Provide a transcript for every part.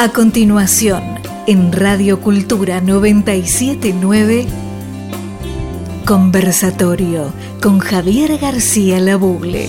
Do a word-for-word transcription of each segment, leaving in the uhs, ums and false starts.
A continuación, en Radio Cultura noventa y siete punto nueve, Conversatorio con Javier García Labugle.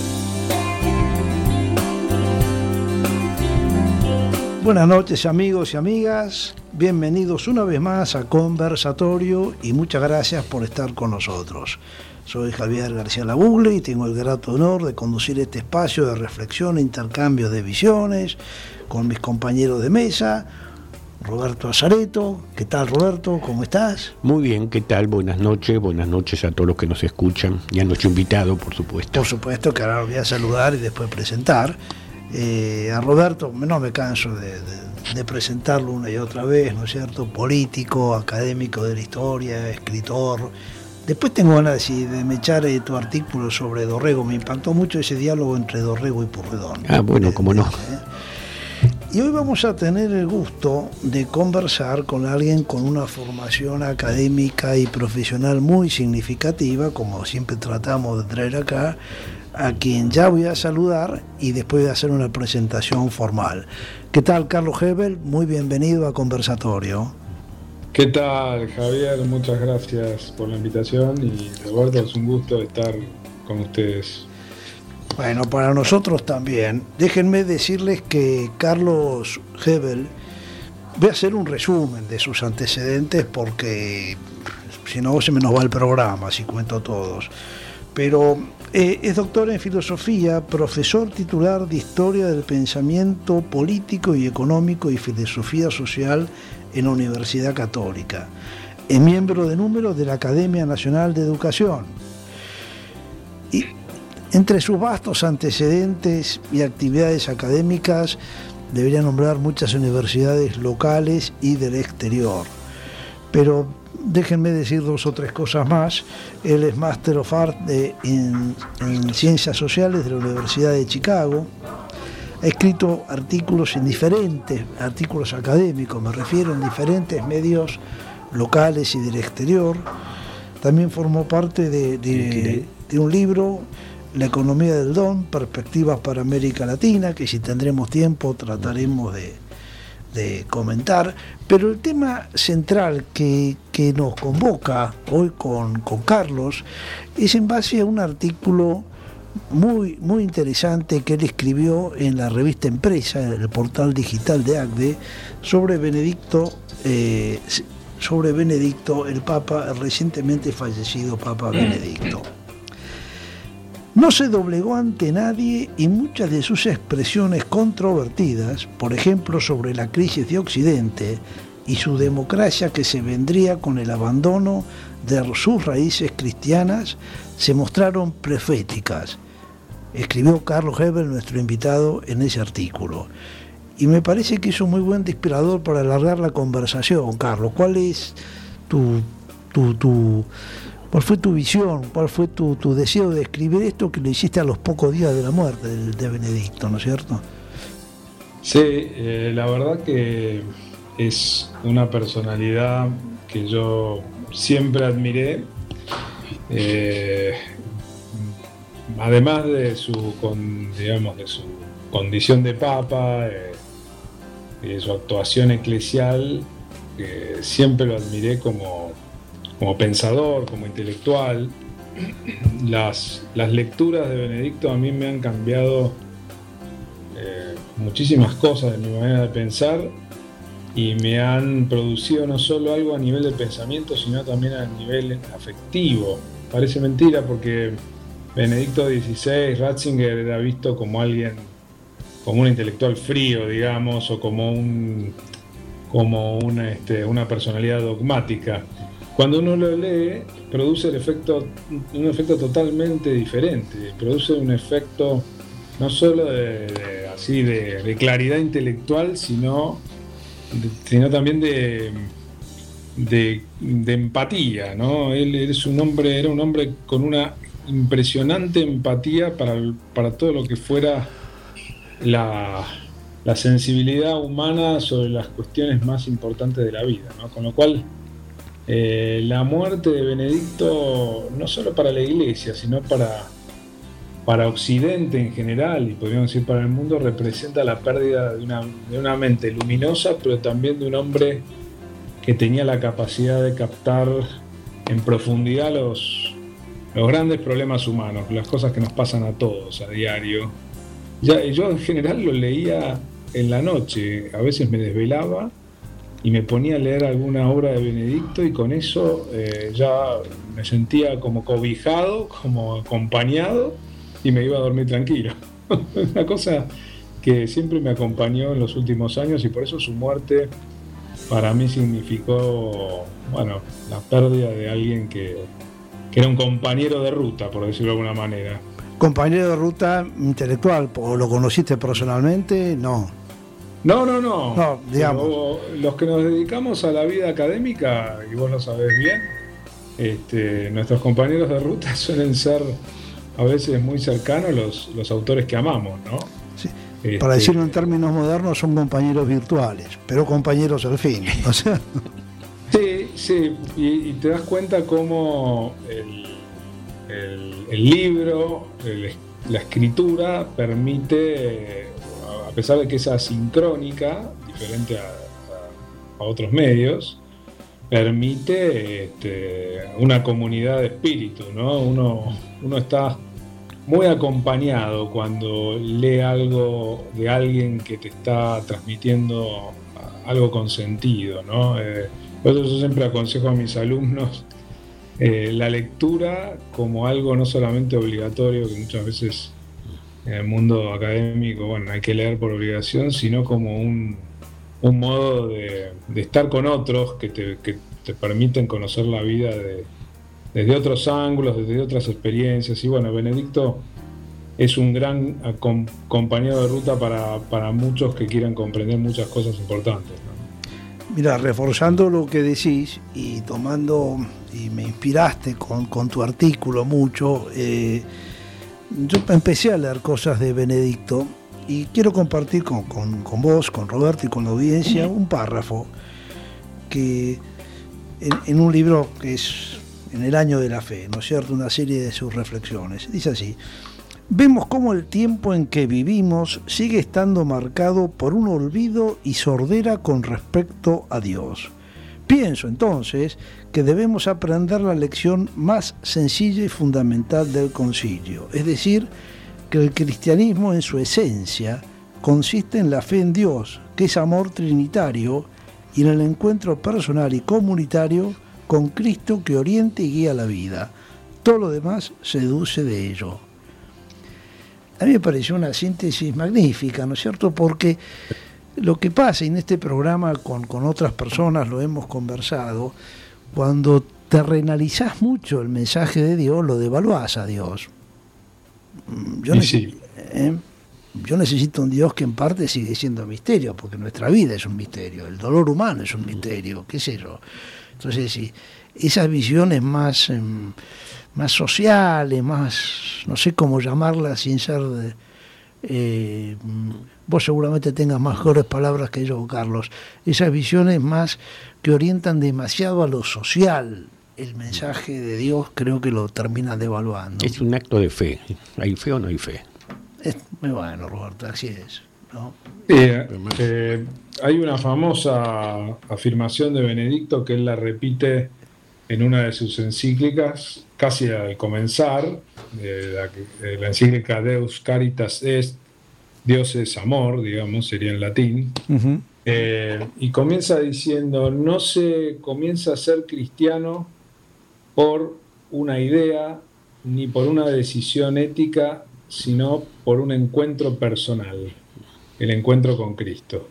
Buenas noches, amigos y amigas, bienvenidos una vez más a Conversatorio y muchas gracias por estar con nosotros. Soy Javier García Labugle y tengo el grato honor de conducir este espacio de reflexión e intercambio de visiones con mis compañeros de mesa, Roberto Azareto. ¿Qué tal, Roberto? ¿Cómo estás? Muy bien, ¿qué tal? Buenas noches, buenas noches a todos los que nos escuchan y a nuestro invitado, por supuesto. Por supuesto, que ahora lo voy a saludar y después presentar. Eh, a Roberto no me canso de, de, de presentarlo una y otra vez, ¿no es cierto? Político, académico de la historia, escritor. Después tengo ganas de, de me echar eh, tu artículo sobre Dorrego. Me impactó mucho ese diálogo entre Dorrego y Pueyrredón. Ah, bueno, eh, cómo no. Eh. Y hoy vamos a tener el gusto de conversar con alguien con una formación académica y profesional muy significativa, como siempre tratamos de traer acá, a quien ya voy a saludar y después voy a hacer una presentación formal. ¿Qué tal, Carlos Hebel? Muy bienvenido a Conversatorio. ¿Qué tal, Javier? Muchas gracias por la invitación y Roberto, es un gusto estar con ustedes. Bueno, para nosotros también. Déjenme decirles que Carlos Hebel, voy a hacer un resumen de sus antecedentes porque si no se me nos va el programa si cuento todos. Pero eh, es doctor en filosofía, profesor titular de Historia del Pensamiento Político y Económico y Filosofía Social en la Universidad Católica. Es miembro de número de la Academia Nacional de Educación. Y entre sus vastos antecedentes y actividades académicas, debería nombrar muchas universidades locales y del exterior. Pero déjenme decir dos o tres cosas más. Él es Master of Art de, en, en Ciencias Sociales de la Universidad de Chicago. Ha escrito artículos en diferentes, artículos académicos, me refiero, en diferentes medios locales y del exterior. También formó parte de, de, de un libro, La economía del don, perspectivas para América Latina, que si tendremos tiempo trataremos de, de comentar. Pero el tema central que, que nos convoca hoy con, con Carlos es en base a un artículo muy, muy interesante que él escribió en la revista Empresa, en el portal digital de A C D E, sobre Benedicto, eh, sobre Benedicto, el Papa, el recientemente fallecido Papa Benedicto. No se doblegó ante nadie y muchas de sus expresiones controvertidas, por ejemplo sobre la crisis de Occidente y su democracia que se vendría con el abandono de sus raíces cristianas, se mostraron proféticas. Escribió Carlos Hebel, nuestro invitado, en ese artículo. Y me parece que es un muy buen inspirador para alargar la conversación. Carlos, ¿cuál es tu, tu, tu, cuál fue tu visión, cuál fue tu, tu deseo de escribir esto que lo hiciste a los pocos días de la muerte de, de Benedicto, ¿no es cierto? Sí, eh, la verdad que es una personalidad que yo siempre admiré. Eh, además de su, con, digamos, de su condición de papa eh, y de su actuación eclesial, eh, siempre lo admiré como, como pensador, como intelectual. Las, las lecturas de Benedicto a mí me han cambiado eh, muchísimas cosas de mi manera de pensar y me han producido no solo algo a nivel de pensamiento, sino también a nivel afectivo. Parece mentira porque Benedicto dieciséis, Ratzinger era visto como alguien, como un intelectual frío, digamos, o como un, como una, este, una personalidad dogmática. Cuando uno lo lee, produce el efecto, un efecto totalmente diferente. Produce un efecto no solo de, de así de, de claridad intelectual, sino, de, sino también de, de, de empatía, ¿no? Él, él es un hombre, era un hombre con una impresionante empatía para, para todo lo que fuera la, la sensibilidad humana sobre las cuestiones más importantes de la vida, ¿no? Con lo cual eh, la muerte de Benedicto, no solo para la Iglesia, sino para, para Occidente en general, y podríamos decir para el mundo, representa la pérdida de una, de una mente luminosa, pero también de un hombre que tenía la capacidad de captar en profundidad los, los grandes problemas humanos, las cosas que nos pasan a todos a diario. Ya, yo en general lo leía en la noche, a veces me desvelaba y me ponía a leer alguna obra de Benedicto, y con eso eh, ya me sentía como cobijado, como acompañado, y me iba a dormir tranquilo. Una cosa que siempre me acompañó en los últimos años, y por eso su muerte para mí significó, bueno, la pérdida de alguien que, que era un compañero de ruta, por decirlo de alguna manera. ¿Compañero de ruta intelectual? ¿O lo conociste personalmente? No. No, no, no. No, digamos. Pero los que nos dedicamos a la vida académica, y vos lo sabés bien, este, nuestros compañeros de ruta suelen ser a veces muy cercanos los, los autores que amamos, ¿no? Sí. Este, Para decirlo en términos modernos, son compañeros virtuales, pero compañeros al fin. O sea. Sí, sí, y, y te das cuenta cómo el, el, el libro, el, la escritura permite, a pesar de que es asincrónica, diferente a, a, a otros medios, permite este, una comunidad de espíritu, ¿no? Uno, uno está muy acompañado cuando lee algo de alguien que te está transmitiendo algo con sentido, ¿no? Eh, por eso yo siempre aconsejo a mis alumnos eh, la lectura como algo no solamente obligatorio, que muchas veces en el mundo académico, bueno, hay que leer por obligación, sino como un, un modo de, de estar con otros que te, que te permiten conocer la vida de, desde otros ángulos, desde otras experiencias. Y bueno, Benedicto es un gran acom- compañero de ruta para, para muchos que quieran comprender muchas cosas importantes, ¿no? Mira, reforzando lo que decís y tomando, y me inspiraste con, con tu artículo mucho, eh, yo empecé a leer cosas de Benedicto y quiero compartir con, con, con vos, con Roberto y con la audiencia un párrafo que en, en un libro que es En el año de la fe, ¿no es cierto?, una serie de sus reflexiones. Dice así: vemos cómo el tiempo en que vivimos sigue estando marcado por un olvido y sordera con respecto a Dios. Pienso entonces que debemos aprender la lección más sencilla y fundamental del concilio, es decir, que el cristianismo en su esencia consiste en la fe en Dios, que es amor trinitario, y en el encuentro personal y comunitario con Cristo que orienta y guía la vida. Todo lo demás se deduce de ello. A mí me pareció una síntesis magnífica, ¿no es cierto? Porque lo que pasa en este programa con, con otras personas, lo hemos conversado, cuando terrenalizás mucho el mensaje de Dios, lo devaluás a Dios. Yo, neces- sí. ¿eh? Yo necesito un Dios que en parte sigue siendo misterio, porque nuestra vida es un misterio, el dolor humano es un misterio, qué sé yo. Entonces, sí, esas visiones más... Eh, más sociales, más, no sé cómo llamarlas sin ser de, eh, vos seguramente tengas mejores palabras que yo, Carlos, esas visiones más que orientan demasiado a lo social, el mensaje de Dios creo que lo terminan devaluando. Es un acto de fe. ¿Hay fe o no hay fe? Es muy bueno, Roberto, así es, ¿no? Sí, eh, hay una famosa afirmación de Benedicto que él la repite en una de sus encíclicas, casi al comenzar, de la, de la encíclica Deus Caritas Est, Dios es amor, digamos, sería en latín, uh-huh. eh, y comienza diciendo: no se comienza a ser cristiano por una idea ni por una decisión ética, sino por un encuentro personal, el encuentro con Cristo.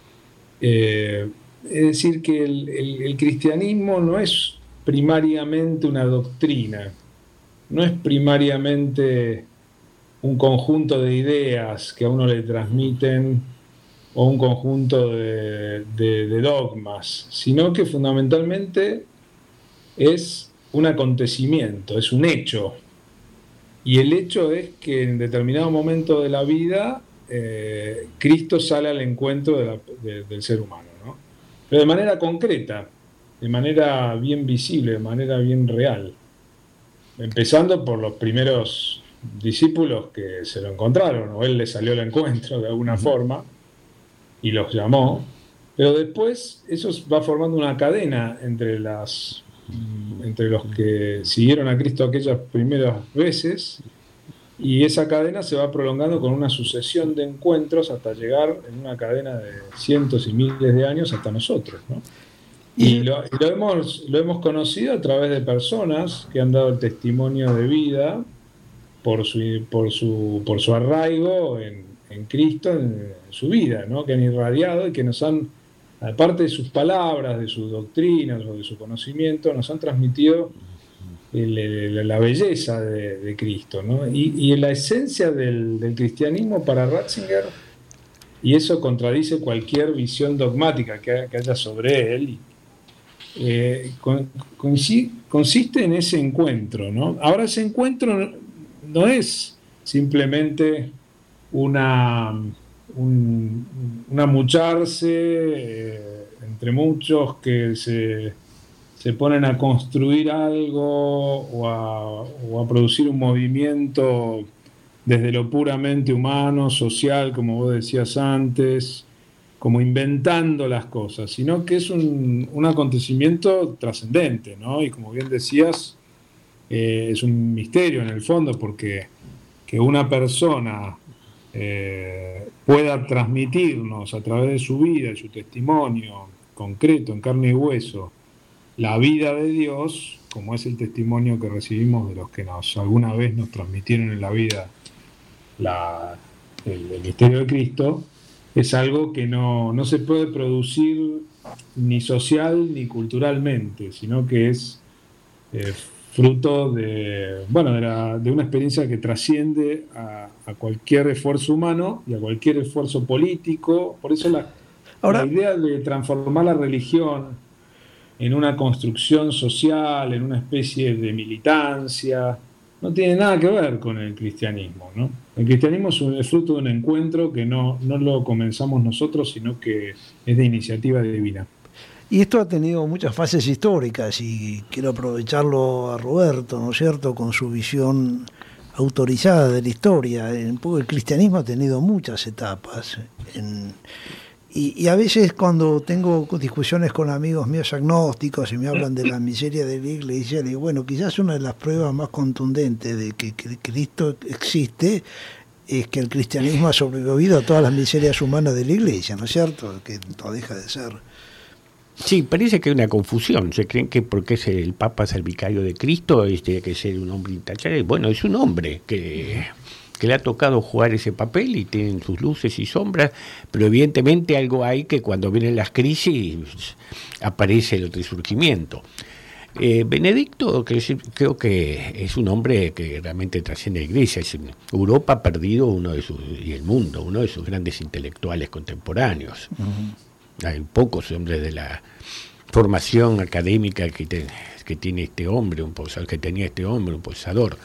Eh, es decir, que el, el, el cristianismo no es primariamente una doctrina, no es primariamente un conjunto de ideas que a uno le transmiten o un conjunto de, de, de dogmas, sino que fundamentalmente es un acontecimiento, es un hecho. Y el hecho es que en determinado momento de la vida eh, Cristo sale al encuentro de la, de, del ser humano, ¿no? Pero de manera concreta, de manera bien visible, de manera bien real. Empezando por los primeros discípulos que se lo encontraron, o él le salió al encuentro de alguna forma y los llamó, pero después eso va formando una cadena entre las entre los que siguieron a Cristo aquellas primeras veces, y esa cadena se va prolongando con una sucesión de encuentros hasta llegar en una cadena de cientos y miles de años hasta nosotros, ¿no? Y lo, lo, hemos, lo hemos conocido a través de personas que han dado el testimonio de vida por su, por su, por su arraigo en, en Cristo, en, en su vida, ¿no? Que han irradiado y que nos han, aparte de sus palabras, de sus doctrinas o de su conocimiento, nos han transmitido el, el, la belleza de, de Cristo, ¿no? Y, y la esencia del, del cristianismo para Ratzinger, y eso contradice cualquier visión dogmática que, que haya sobre él, eh, con, consiste en ese encuentro, ¿no? Ahora, ese encuentro no es simplemente una, un, un amucharse eh, entre muchos que se, se ponen a construir algo o a, o a producir un movimiento desde lo puramente humano, social, como vos decías antes, como inventando las cosas, sino que es un, un acontecimiento trascendente, ¿no? Y como bien decías, eh, es un misterio en el fondo, porque que una persona eh, pueda transmitirnos a través de su vida y su testimonio concreto, en carne y hueso, la vida de Dios, como es el testimonio que recibimos de los que nos alguna vez nos transmitieron en la vida la, el, el misterio de Cristo, es algo que no, no se puede producir ni social ni culturalmente, sino que es eh, fruto de, bueno, de, la, de una experiencia que trasciende a, a cualquier esfuerzo humano y a cualquier esfuerzo político. Por eso la, Ahora, la idea de transformar la religión en una construcción social, en una especie de militancia, no tiene nada que ver con el cristianismo, ¿no? El cristianismo es un, el fruto de un encuentro que no, no lo comenzamos nosotros, sino que es de iniciativa divina. Y esto ha tenido muchas fases históricas, y quiero aprovecharlo a Roberto, ¿no es cierto?, con su visión autorizada de la historia. Un poco el cristianismo ha tenido muchas etapas. En, y, y a veces cuando tengo discusiones con amigos míos agnósticos y me hablan de la miseria de la iglesia, le digo, bueno, quizás una de las pruebas más contundentes de que, que Cristo existe es que el cristianismo ha sobrevivido a todas las miserias humanas de la iglesia, ¿no es cierto?, que no deja de ser. Sí, parece que hay una confusión. Se creen que porque es el Papa es el vicario de Cristo, es, tiene que ser un hombre intachable. Bueno, es un hombre que, que le ha tocado jugar ese papel y tienen sus luces y sombras, pero evidentemente algo hay que cuando vienen las crisis aparece el resurgimiento. Eh, Benedicto que es, creo que es un hombre que realmente trasciende la iglesia. Es, Europa ha perdido uno de sus, y el mundo, uno de sus grandes intelectuales contemporáneos. Uh-huh. Hay pocos hombres de la formación académica que, te, que tiene este hombre, un posador, que tenía este hombre, un posador.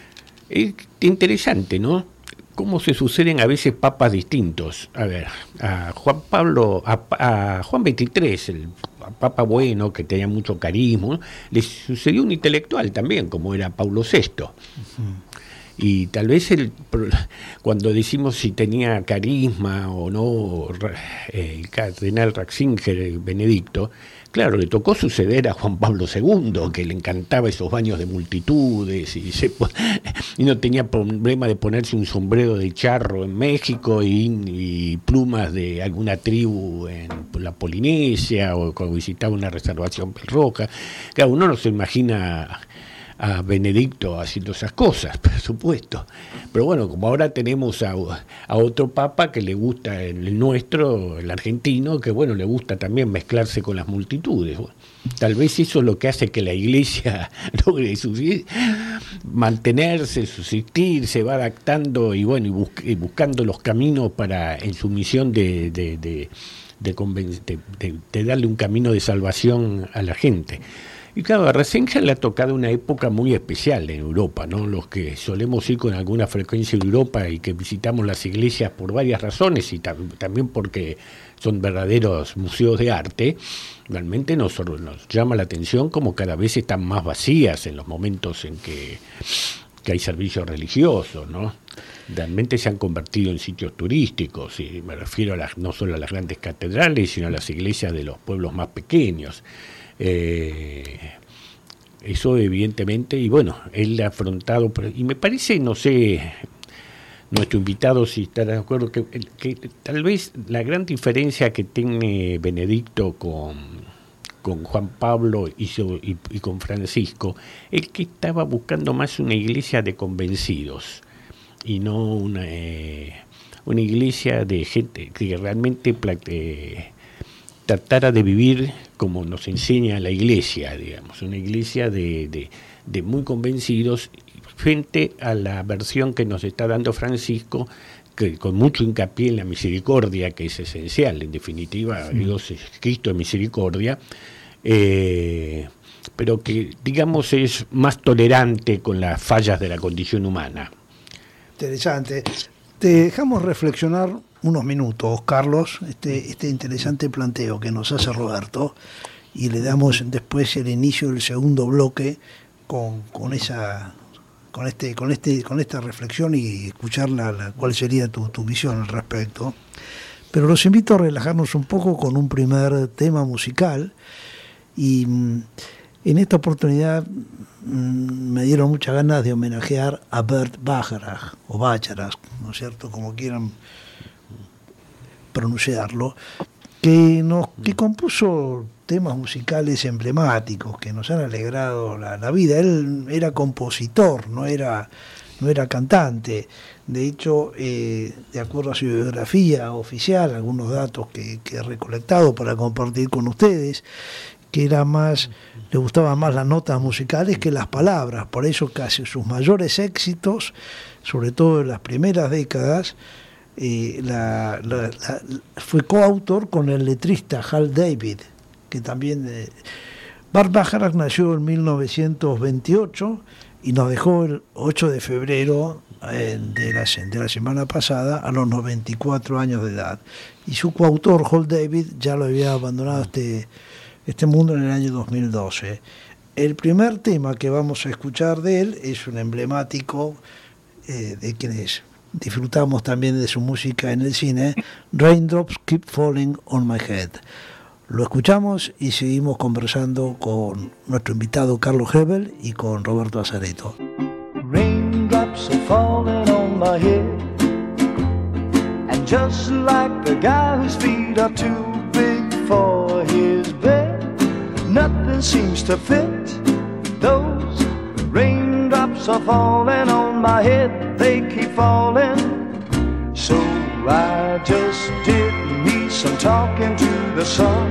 Es interesante, ¿no? Cómo se suceden a veces papas distintos. A ver, a Juan Pablo, a, a Juan veintitrés, el papa bueno, que tenía mucho carisma, ¿no?, le sucedió un intelectual también, como era Pablo sexto. Uh-huh. Y tal vez el, cuando decimos si tenía carisma o no el cardenal Ratzinger, Benedicto, claro, le tocó suceder a Juan Pablo segundo, que le encantaba esos baños de multitudes y, se, y no tenía problema de ponerse un sombrero de charro en México y, y plumas de alguna tribu en la Polinesia, o cuando visitaba una reservación pelroja. Claro, uno no se imagina a Benedicto haciendo esas cosas, por supuesto. Pero bueno, como ahora tenemos a, a otro papa que le gusta, el nuestro, el argentino, que bueno, le gusta también mezclarse con las multitudes. Bueno, tal vez eso es lo que hace que la iglesia logre subsistir, mantenerse, subsistir, se va adaptando y bueno, y, bus- y buscando los caminos para, en su misión de, de, de, de, conven- de, de, de darle un camino de salvación a la gente. Y claro, a Ratzinger le ha tocado una época muy especial en Europa, ¿no? Los que solemos ir con alguna frecuencia a Europa y que visitamos las iglesias por varias razones y tam- también porque son verdaderos museos de arte, realmente nos, nos llama la atención como cada vez están más vacías en los momentos en que, que hay servicios religiosos, ¿no? Realmente se han convertido en sitios turísticos, y me refiero a las, no solo a las grandes catedrales, sino a las iglesias de los pueblos más pequeños. Eh, eso evidentemente, y bueno, él ha afrontado, y me parece, no sé, nuestro invitado si estará de acuerdo, que, que tal vez la gran diferencia que tiene Benedicto con, con Juan Pablo y, y, y con Francisco es que estaba buscando más una iglesia de convencidos, y no una, eh, una iglesia de gente que realmente eh, tratara de vivir como nos enseña la iglesia, digamos, una iglesia de, de, de muy convencidos frente a la versión que nos está dando Francisco, que con mucho hincapié en la misericordia, que es esencial, en definitiva, sí. Dios es Cristo de misericordia, eh, pero que, digamos, es más tolerante con las fallas de la condición humana. Interesante. Te dejamos reflexionar unos minutos, Carlos, este, este interesante planteo que nos hace Roberto, y le damos después el inicio del segundo bloque con, con esa con este con este con esta reflexión y escuchar la, la, cuál sería tu, tu visión al respecto. Pero los invito a relajarnos un poco con un primer tema musical, y en esta oportunidad me dieron muchas ganas de homenajear a Bert Bacharach, o Bacharach, ¿no es cierto?, como quieran pronunciarlo, que nos que compuso temas musicales emblemáticos que nos han alegrado la, la vida. Él era compositor, no era no era cantante. De hecho, eh, de acuerdo a su biografía oficial, algunos datos que, que he recolectado para compartir con ustedes, que era más, le gustaban más las notas musicales que las palabras. Por eso casi sus mayores éxitos, sobre todo en las primeras décadas, eh, la, la, la, fue coautor con el letrista Hal David, que también... Eh, Bert Bacharach nació en mil novecientos veintiocho y nos dejó el ocho de febrero eh, de, la, de la semana pasada a los noventa y cuatro años de edad. Y su coautor, Hal David, ya lo había abandonado este... este mundo en el año dos mil doce. El primer tema que vamos a escuchar de él es un emblemático eh, de quienes disfrutamos también de su música en el cine, Raindrops Keep Falling on My Head. Lo escuchamos y seguimos conversando con nuestro invitado Carlos Hebel y con Roberto Azareto. Raindrops are falling on my head, and just like the guy whose feet are too big for his bed, nothing seems to fit. Those raindrops are falling on my head, they keep falling. So I just did me some talking to the sun,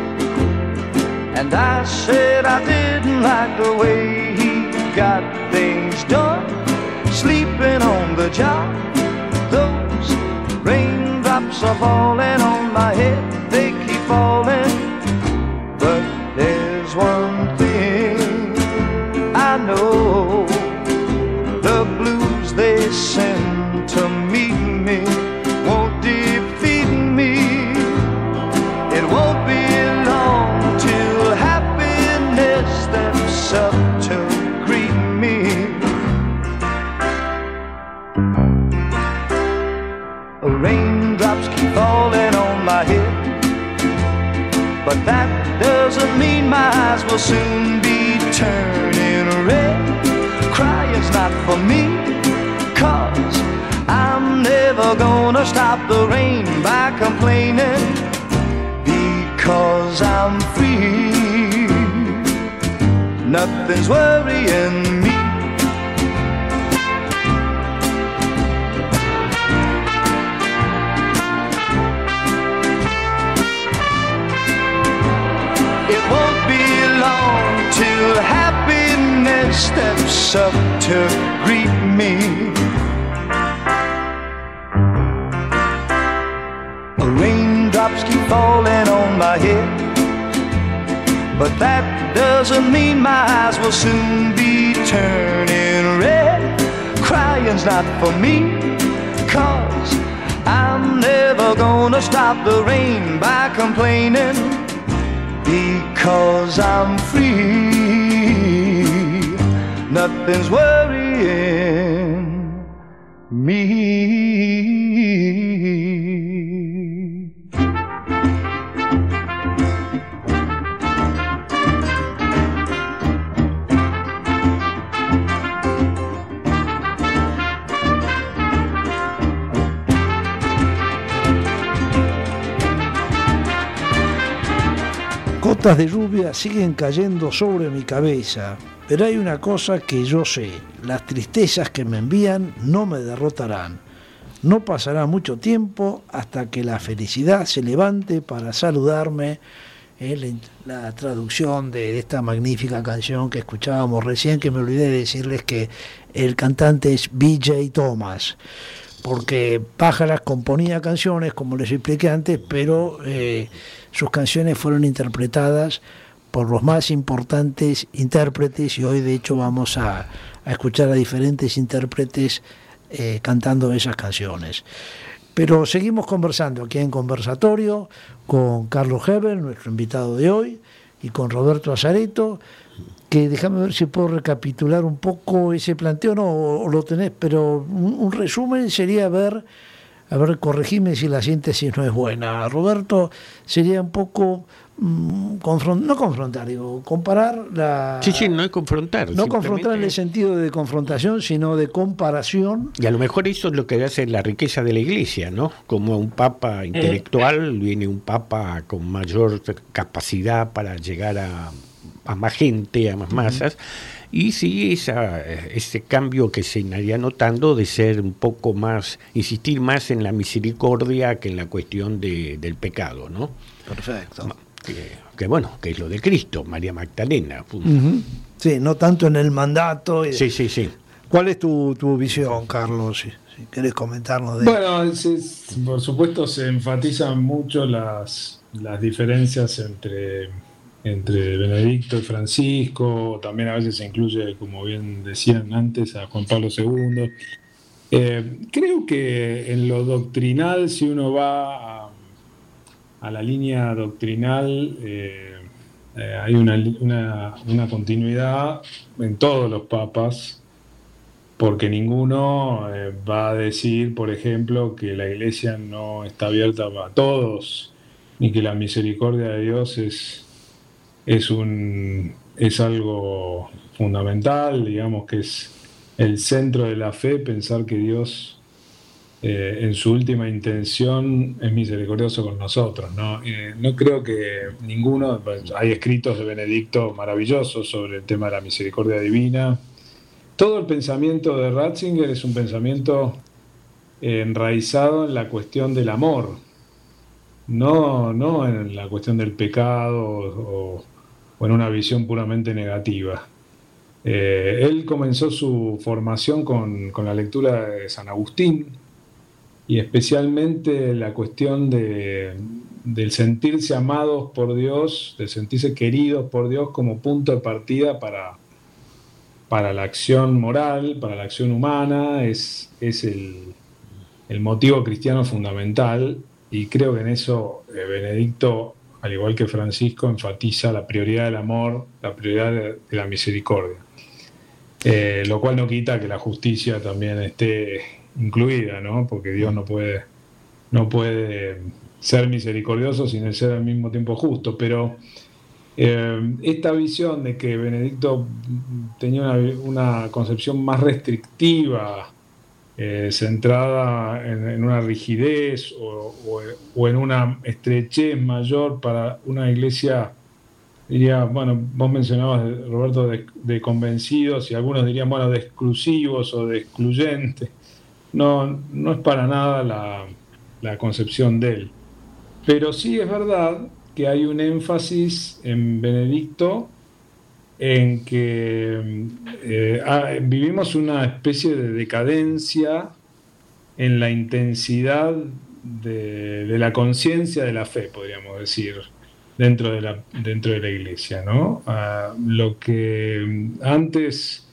and I said I didn't like the way he got things done, sleeping on the job. Those raindrops are falling on my head, they keep falling. But there's one thing I know, the blues they send to meet me won't defeat me. It won't be long till happiness steps up to greet me. Raindrops keep falling on my head, but that doesn't mean my eyes will soon be turning red. Crying's not for me, 'cause I'm never gonna stop the rain by complaining, because I'm free. Nothing's worrying me. Till happiness steps up to greet me. Raindrops keep falling on my head, but that doesn't mean my eyes will soon be turning red. Crying's not for me, 'cause I'm never gonna stop the rain by complaining, because I'm free. nothing's worrying me. Gotas de lluvia siguen cayendo sobre mi cabeza, pero hay una cosa que yo sé: las tristezas que me envían no me derrotarán. No pasará mucho tiempo hasta que la felicidad se levante para saludarme. Eh, la, la traducción de, de esta magnífica canción que escuchábamos recién, que me olvidé de decirles que el cantante es B J Thomas, porque Pájaras componía canciones, como les expliqué antes, pero eh, sus canciones fueron interpretadas por los más importantes intérpretes, y hoy de hecho vamos a, a escuchar a diferentes intérpretes eh, cantando esas canciones. Pero seguimos conversando aquí en Conversatorio con Carlos Hebel, nuestro invitado de hoy, y con Roberto Azareto, que déjame ver si puedo recapitular un poco ese planteo, no, o lo tenés, pero un, un resumen sería ver, a ver, corregime si la síntesis no es buena, Roberto, sería un poco, mmm, confront, no confrontar, digo, comparar la... Sí, sí, no es confrontar. No confrontar en el sentido de confrontación, sino de comparación. Y a lo mejor eso es lo que hace la riqueza de la Iglesia, ¿no? Como un papa intelectual, viene un papa con mayor capacidad para llegar a... a más gente, a más masas, uh-huh. Y sí, esa, ese cambio que se iría notando de ser un poco más, insistir más en la misericordia que en la cuestión de, del pecado, ¿no? Perfecto. Que, que bueno, que es lo de Cristo, María Magdalena. Uh-huh. Sí, no tanto en el mandato. Y... Sí, sí, sí. ¿Cuál es tu, tu visión, Carlos? Si, si querés comentarnos de... Bueno, es, es, por supuesto se enfatizan mucho las, las diferencias entre... entre Benedicto y Francisco, también a veces se incluye, como bien decían antes, a Juan Pablo segundo. Eh, creo que en lo doctrinal, si uno va a, a la línea doctrinal, eh, eh, hay una, una, una continuidad en todos los papas, porque ninguno eh, va a decir, por ejemplo, que la Iglesia no está abierta a todos, ni que la misericordia de Dios es... Es, un, es algo fundamental, digamos que es el centro de la fe, pensar que Dios eh, en su última intención es misericordioso con nosotros, ¿no? Eh, no creo que ninguno, hay escritos de Benedicto maravillosos sobre el tema de la misericordia divina. Todo el pensamiento de Ratzinger es un pensamiento eh, enraizado en la cuestión del amor, no, no en la cuestión del pecado o, o en una visión puramente negativa. Eh, él comenzó su formación con, con la lectura de San Agustín, y especialmente la cuestión de, del sentirse amados por Dios, de sentirse queridos por Dios como punto de partida para, para la acción moral, para la acción humana, es, es el, el motivo cristiano fundamental. Y creo que en eso eh, Benedicto, al igual que Francisco, enfatiza la prioridad del amor, la prioridad de, de la misericordia. Eh, lo cual no quita que la justicia también esté incluida, ¿no? Porque Dios no puede, no puede ser misericordioso sin ser al mismo tiempo justo. Pero eh, esta visión de que Benedicto tenía una, una concepción más restrictiva, Eh, centrada en, en una rigidez o, o, o en una estrechez mayor para una iglesia, diría, bueno, vos mencionabas, Roberto, de, de convencidos, y algunos dirían, bueno, de exclusivos o de excluyentes. No, no es para nada la, la concepción de él. Pero sí es verdad que hay un énfasis en Benedicto en que eh, ah, vivimos una especie de decadencia en la intensidad de, de la conciencia de la fe, podríamos decir, dentro de la, dentro de la Iglesia, ¿no? Ah, lo que antes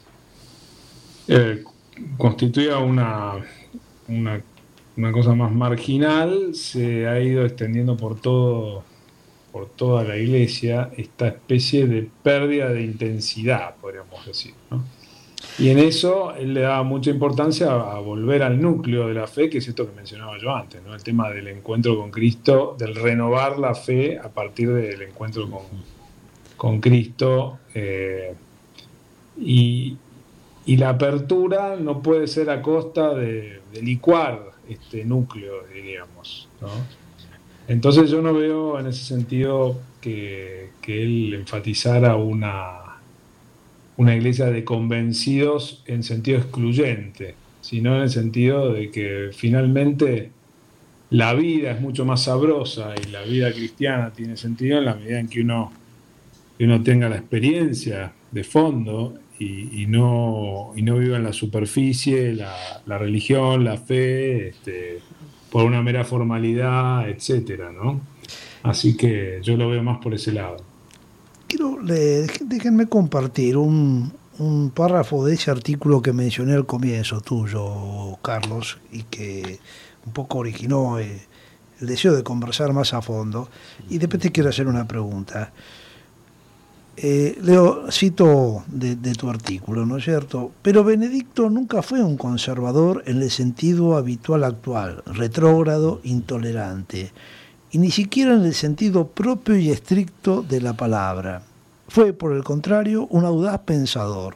eh, constituía una, una, una cosa más marginal, se ha ido extendiendo por todo por toda la Iglesia, esta especie de pérdida de intensidad, podríamos decir, ¿no? Y en eso él le daba mucha importancia a, a volver al núcleo de la fe, que es esto que mencionaba yo antes, ¿no? El tema del encuentro con Cristo, del renovar la fe a partir del encuentro con, con Cristo. Eh, y, y la apertura no puede ser a costa de, de licuar este núcleo, diríamos, ¿no? Entonces yo no veo en ese sentido que, que él enfatizara una... una iglesia de convencidos en sentido excluyente, sino en el sentido de que finalmente la vida es mucho más sabrosa y la vida cristiana tiene sentido en la medida en que uno, que uno tenga la experiencia de fondo y, y, no, y no viva en la superficie, la, la religión, la fe, este, por una mera formalidad, etcétera, ¿no? Así que yo lo veo más por ese lado. Quiero, le, déjenme compartir un, un párrafo de ese artículo que mencioné al comienzo tuyo, Carlos, y que un poco originó eh, el deseo de conversar más a fondo. Y después te quiero hacer una pregunta. Eh, Leo, cito de, de tu artículo, ¿no es cierto? Pero Benedicto nunca fue un conservador en el sentido habitual actual, retrógrado, intolerante, y ni siquiera en el sentido propio y estricto de la palabra. Fue, por el contrario, un audaz pensador,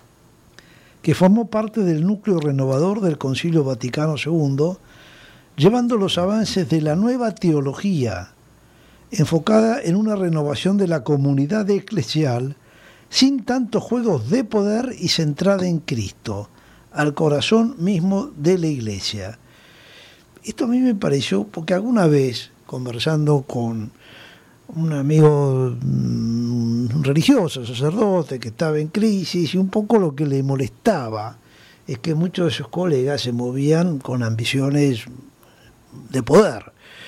que formó parte del núcleo renovador del Concilio Vaticano segundo, llevando los avances de la nueva teología, enfocada en una renovación de la comunidad eclesial, sin tantos juegos de poder y centrada en Cristo, al corazón mismo de la Iglesia. Esto a mí me pareció, porque alguna vez, conversando con un amigo mmm, religioso, sacerdote, que estaba en crisis, y un poco lo que le molestaba es que muchos de sus colegas se movían con ambiciones de poder,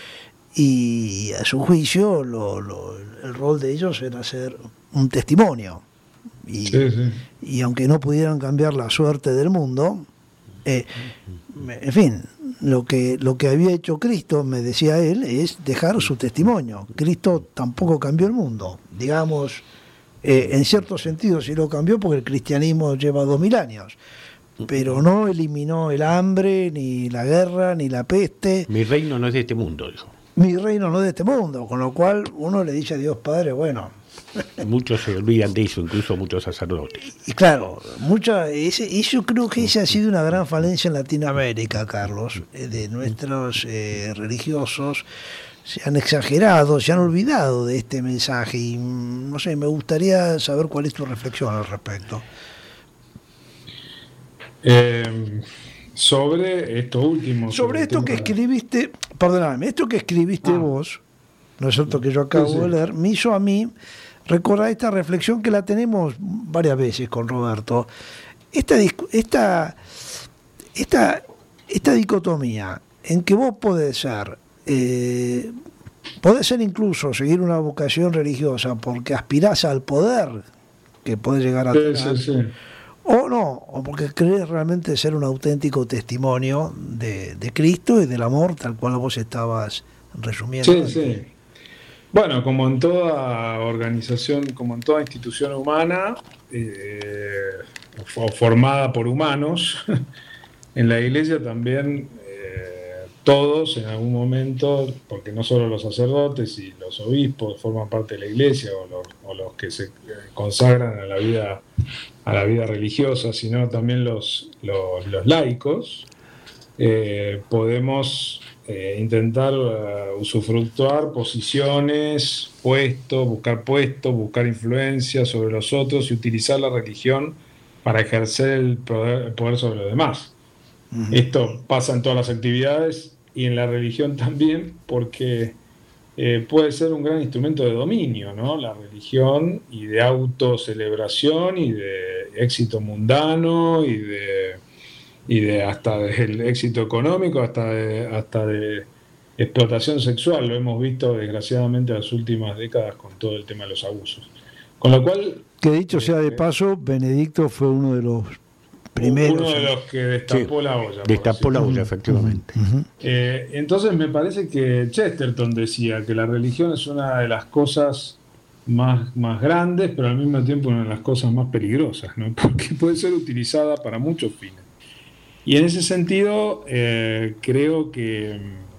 y a su juicio lo, lo, el rol de ellos era ser un testimonio, y, sí, sí. y aunque no pudieran cambiar la suerte del mundo, eh, en fin, lo que, lo que había hecho Cristo, me decía él, es dejar su testimonio. Cristo tampoco cambió el mundo, digamos, eh, en cierto sentido sí lo cambió porque el cristianismo lleva dos mil años, pero no eliminó el hambre, ni la guerra, ni la peste. Mi reino no es de este mundo, dijo. Mi reino no es de este mundo, con lo cual uno le dice a Dios Padre, bueno... Muchos se olvidan de eso, incluso muchos sacerdotes. Y claro, mucha, ese, eso creo que esa ha sido una gran falencia en Latinoamérica, Carlos, de nuestros eh, religiosos. Se han exagerado, se han olvidado de este mensaje y no sé, me gustaría saber cuál es tu reflexión al respecto. Eh, sobre esto último. Sobre, sobre esto que escribiste, perdóname, esto que escribiste ah. vos, ¿no es cierto?, que yo acabo sí, sí. de leer, me hizo a mí recordar esta reflexión que la tenemos varias veces con Roberto. Esta, esta, esta, esta dicotomía en que vos podés ser, eh, podés ser incluso seguir una vocación religiosa porque aspirás al poder que podés llegar a tener, sí, sí, sí. o no, o porque crees realmente ser un auténtico testimonio de, de Cristo y del amor tal cual vos estabas resumiendo. Sí, sí. Bueno, como en toda organización, como en toda institución humana, eh, formada por humanos, en la Iglesia también eh, todos en algún momento, porque no solo los sacerdotes y los obispos forman parte de la Iglesia, o los, o los que se consagran a la vida, a la vida religiosa, sino también los, los, los laicos, eh, podemos... Eh, intentar uh, usufructuar posiciones, puestos, buscar puestos, buscar influencia sobre los otros y utilizar la religión para ejercer el poder, el poder sobre los demás. Uh-huh. Esto pasa en todas las actividades y en la religión también, porque eh, puede ser un gran instrumento de dominio, ¿no? La religión, y de autocelebración y de éxito mundano y de y de hasta del éxito económico, hasta de, hasta de explotación sexual. Lo hemos visto desgraciadamente en las últimas décadas con todo el tema de los abusos. Con lo cual... Que dicho sea de paso, Benedicto fue uno de los primeros... Uno de los que destapó sí, la olla. Destapó la olla, efectivamente. Uh-huh. Eh, entonces me parece que Chesterton decía que la religión es una de las cosas más, más grandes, pero al mismo tiempo una de las cosas más peligrosas, ¿no? Porque puede ser utilizada para muchos fines. Y en ese sentido, eh, creo que,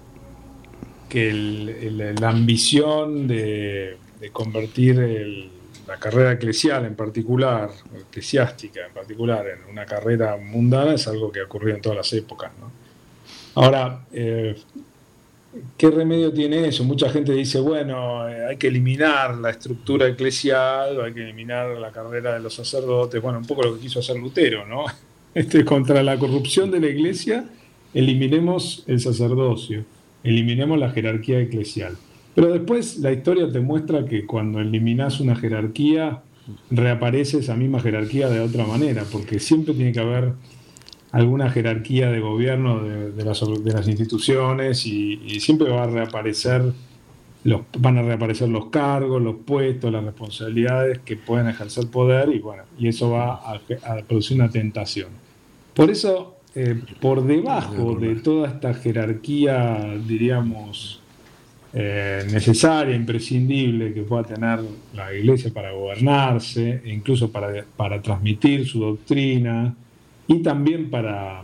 que el, el, la ambición de, de convertir el, la carrera eclesial en particular, eclesiástica en particular, en una carrera mundana es algo que ha ocurrido en todas las épocas, ¿no? Ahora, eh, ¿qué remedio tiene eso? Mucha gente dice, bueno, eh, hay que eliminar la estructura eclesial, o hay que eliminar la carrera de los sacerdotes. Bueno, un poco lo que quiso hacer Lutero, ¿no? Este, contra la corrupción de la iglesia, eliminemos el sacerdocio, eliminemos la jerarquía eclesial. Pero después la historia te muestra que cuando eliminas una jerarquía, reaparece esa misma jerarquía de otra manera, porque siempre tiene que haber alguna jerarquía de gobierno de, de, las, de las instituciones y, y siempre va a reaparecer los, van a reaparecer los cargos, los puestos, las responsabilidades que pueden ejercer poder y bueno, y eso va a, a producir una tentación. Por eso, eh, por debajo de toda esta jerarquía, diríamos, eh, necesaria, imprescindible que pueda tener la Iglesia para gobernarse, e incluso para, para transmitir su doctrina, y también para,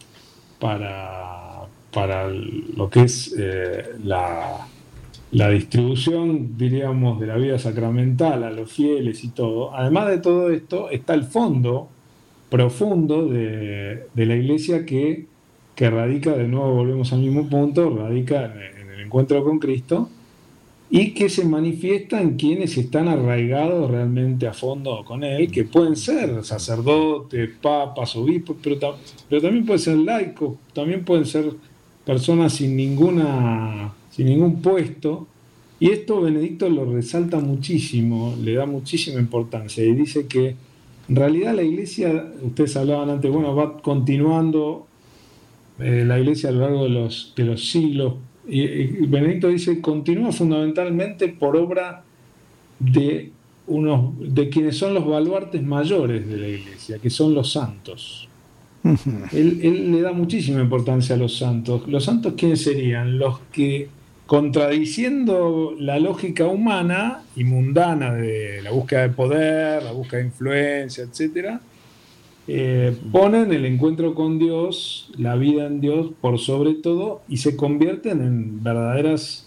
para, para lo que es eh, la, la distribución, diríamos, de la vida sacramental a los fieles y todo. Además de todo esto, está el fondo profundo de, de la Iglesia que, que radica, de nuevo volvemos al mismo punto, radica en, en el encuentro con Cristo, y que se manifiesta en quienes están arraigados realmente a fondo con Él, que pueden ser sacerdotes, papas, obispos, pero, ta- pero también pueden ser laicos, también pueden ser personas sin, ninguna, sin ningún puesto. Y esto Benedicto lo resalta muchísimo, le da muchísima importancia, y dice que en realidad la Iglesia, ustedes hablaban antes, bueno, va continuando eh, la Iglesia a lo largo de los, de los siglos. Y Benedicto dice, continúa fundamentalmente por obra de, unos, de quienes son los baluartes mayores de la Iglesia, que son los santos. Uh-huh. Él, él le da muchísima importancia a los santos. ¿Los santos quiénes serían? Los que, contradiciendo la lógica humana y mundana de la búsqueda de poder, la búsqueda de influencia, etcétera, Eh, ponen el encuentro con Dios, la vida en Dios por sobre todo, y se convierten en verdaderas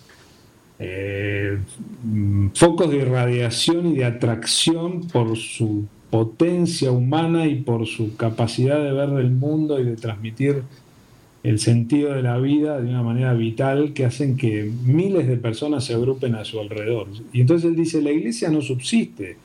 eh, focos de irradiación y de atracción por su potencia humana y por su capacidad de ver el mundo y de transmitir el sentido de la vida de una manera vital, que hacen que miles de personas se agrupen a su alrededor. Y entonces él dice, la Iglesia no subsiste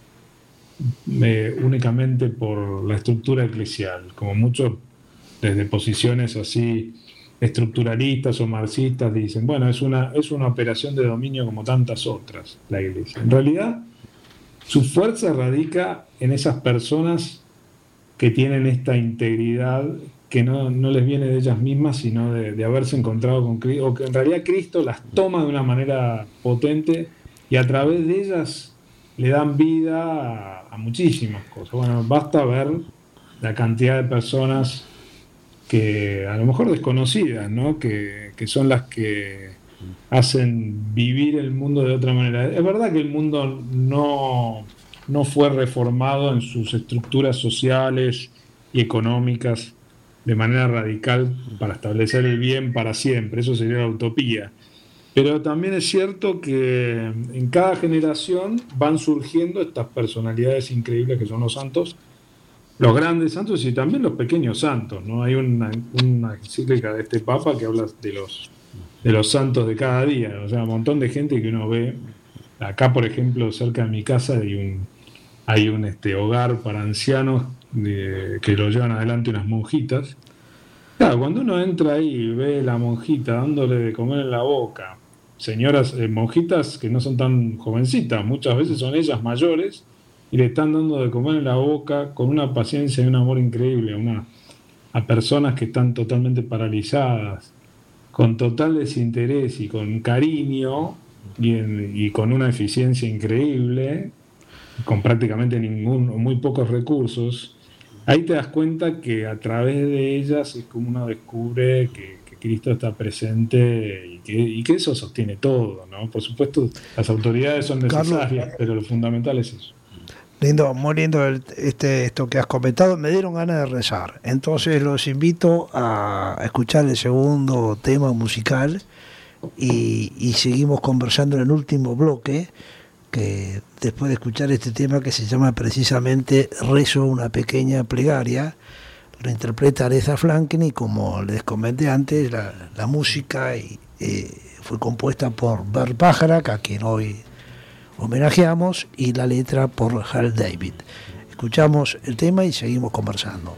Eh, únicamente por la estructura eclesial, como muchos desde posiciones así estructuralistas o marxistas dicen, bueno, es una, es una operación de dominio como tantas otras, la Iglesia. En realidad, su fuerza radica en esas personas que tienen esta integridad que no, no les viene de ellas mismas, sino de, de haberse encontrado con Cristo, o que en realidad Cristo las toma de una manera potente y a través de ellas le dan vida a, a muchísimas cosas. Bueno, basta ver la cantidad de personas que a lo mejor desconocidas, ¿no? que, que son las que hacen vivir el mundo de otra manera. Es verdad que el mundo no, no fue reformado en sus estructuras sociales y económicas de manera radical para establecer el bien para siempre, eso sería la utopía. Pero también es cierto que en cada generación van surgiendo estas personalidades increíbles que son los santos, los grandes santos y también los pequeños santos, ¿no? Hay una, una encíclica de este Papa que habla de los, de los santos de cada día, o sea, un montón de gente que uno ve. Acá, por ejemplo, cerca de mi casa hay un, hay un este, hogar para ancianos de, que lo llevan adelante unas monjitas. Claro, cuando uno entra ahí y ve la monjita dándole de comer en la boca, señoras, eh, monjitas que no son tan jovencitas, muchas veces son ellas mayores, y le están dando de comer en la boca con una paciencia y un amor increíble a, una, a personas que están totalmente paralizadas, con total desinterés y con cariño, y, en, y con una eficiencia increíble, con prácticamente ningún o muy pocos recursos. Ahí te das cuenta que a través de ellas es como uno descubre que, que Cristo está presente y que, y que eso sostiene todo, ¿no? Por supuesto, las autoridades son necesarias, Carlos, pero lo fundamental es eso. Lindo, muy lindo el, este, esto que has comentado. Me dieron ganas de rezar. Entonces los invito a escuchar el segundo tema musical y, y seguimos conversando en el último bloque, que después de escuchar este tema que se llama precisamente Rezo una pequeña plegaria, lo interpreta Aretha Franklin y, como les comenté antes, la, la música y, eh, fue compuesta por Bert Bacharach, a quien hoy homenajeamos, y la letra por Hal David. Escuchamos el tema y seguimos conversando.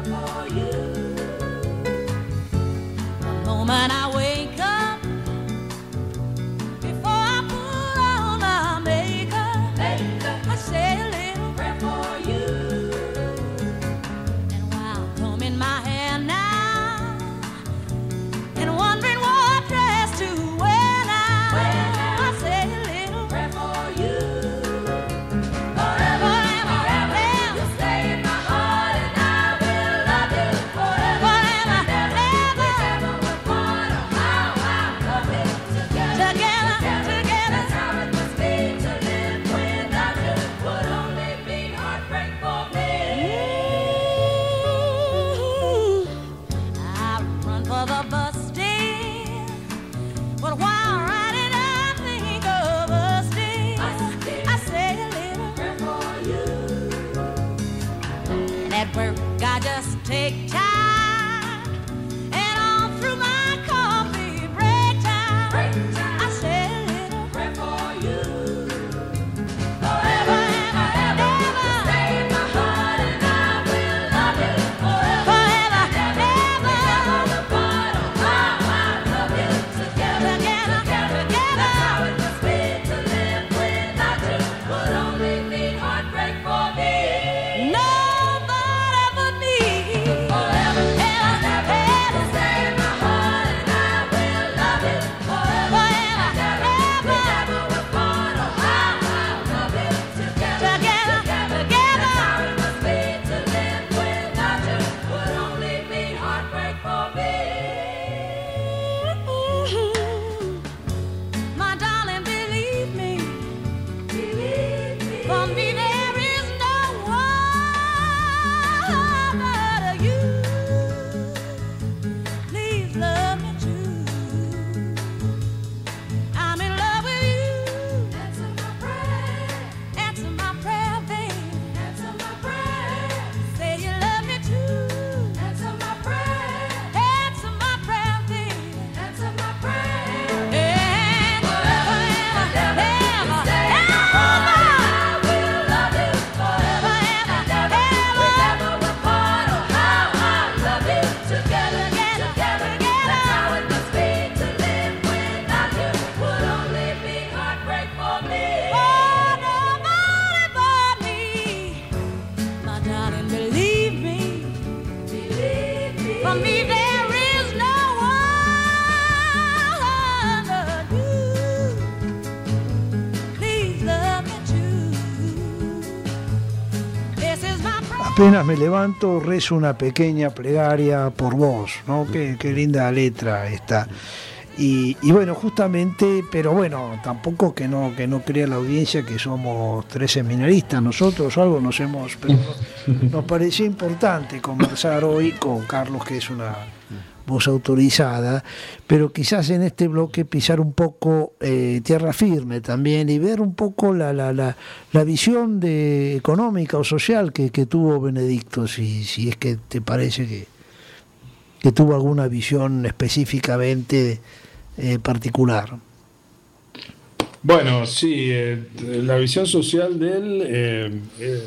Apenas me levanto, rezo una pequeña plegaria por vos, ¿no? Qué, qué linda letra esta. Y, y bueno, justamente, pero bueno, tampoco que no que no crea la audiencia que somos tres seminaristas nosotros o algo, nos hemos, pero nos pareció importante conversar hoy con Carlos, que es una voz autorizada, pero quizás en este bloque pisar un poco eh, tierra firme también y ver un poco la la, la, la visión de económica o social que, que tuvo Benedicto, si, si es que te parece que, que tuvo alguna visión específicamente eh, particular. Bueno, sí, eh, la visión social de él eh, eh,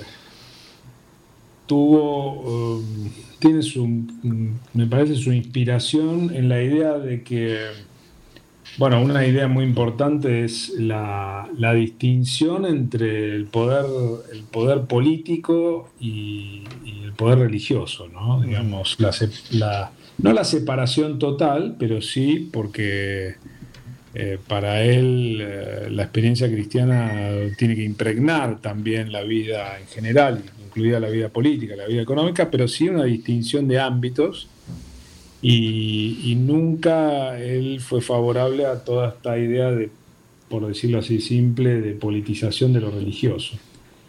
tuvo... Uh, tiene su, me parece, su inspiración en la idea de que, bueno, una idea muy importante es la, la distinción entre el poder, el poder político y, y el poder religioso, ¿no? Digamos, la, la, no la separación total, pero sí porque eh, para él eh, la experiencia cristiana tiene que impregnar también la vida en general, incluida la vida política, la vida económica, pero sí una distinción de ámbitos y, y nunca él fue favorable a toda esta idea de, por decirlo así simple, de politización de lo religioso.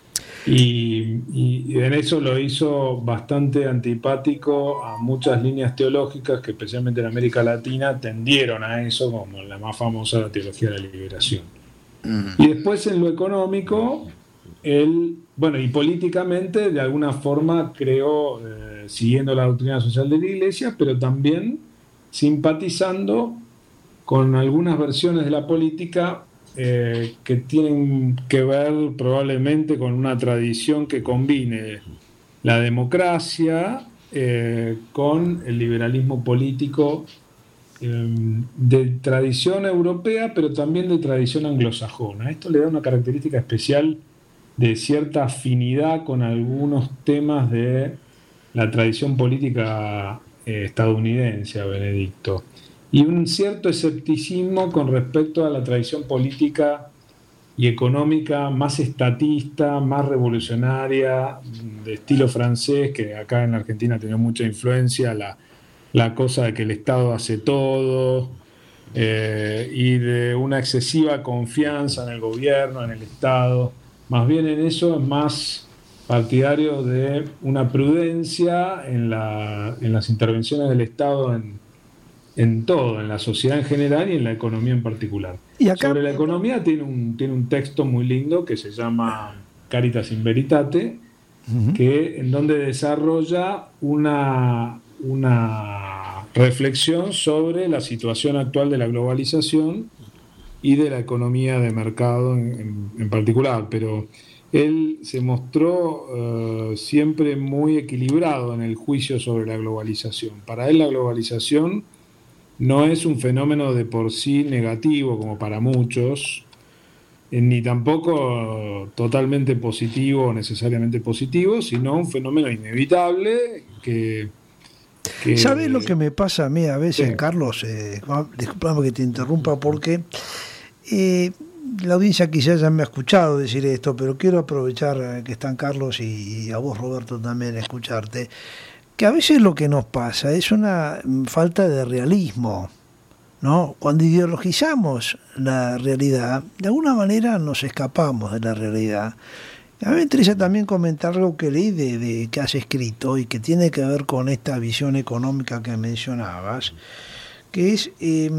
Y, y en eso lo hizo bastante antipático a muchas líneas teológicas que especialmente en América Latina tendieron a eso, como la más famosa, la teología de la liberación. Y después en lo económico, él, bueno, y políticamente de alguna forma creó, eh, siguiendo la doctrina social de la Iglesia, pero también simpatizando con algunas versiones de la política eh, que tienen que ver probablemente con una tradición que combine la democracia eh, con el liberalismo político eh, de tradición europea, pero también de tradición anglosajona. Esto le da una característica especial de cierta afinidad con algunos temas de la tradición política eh, estadounidense a Benedicto, y un cierto escepticismo con respecto a la tradición política y económica más estatista, más revolucionaria, de estilo francés, que acá en la Argentina tiene mucha influencia, la, la cosa de que el Estado hace todo, eh, y de una excesiva confianza en el gobierno, en el Estado. Más bien en eso es más partidario de una prudencia en, la, en las intervenciones del Estado en, en todo, en la sociedad en general y en la economía en particular. Y acá, sobre la economía tiene un, tiene un texto muy lindo que se llama Caritas in Veritate, uh-huh. que, en donde desarrolla una, una reflexión sobre la situación actual de la globalización y de la economía de mercado en, en, en particular, pero él se mostró uh, siempre muy equilibrado en el juicio sobre la globalización. Para él la globalización no es un fenómeno de por sí negativo como para muchos, eh, ni tampoco totalmente positivo o necesariamente positivo, sino un fenómeno inevitable que... que ¿Sabes lo que me pasa a mí a veces, sí. Carlos? Eh, disculpame que te interrumpa porque eh, la audiencia quizás ya me ha escuchado decir esto, pero quiero aprovechar que están Carlos y, y a vos, Roberto, también escucharte. Que a veces lo que nos pasa es una falta de realismo, ¿no? Cuando ideologizamos la realidad, de alguna manera nos escapamos de la realidad. A mí me interesa también comentar algo que leí de, de que has escrito y que tiene que ver con esta visión económica que mencionabas, que es eh,